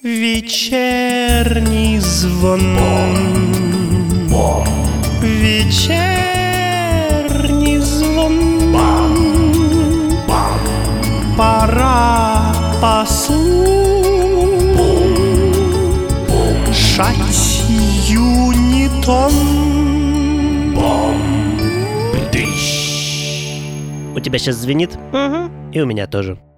Вечерний звон. Вечерний звон. Пора послушать юнитон. У тебя сейчас звенит? Угу. И у меня тоже.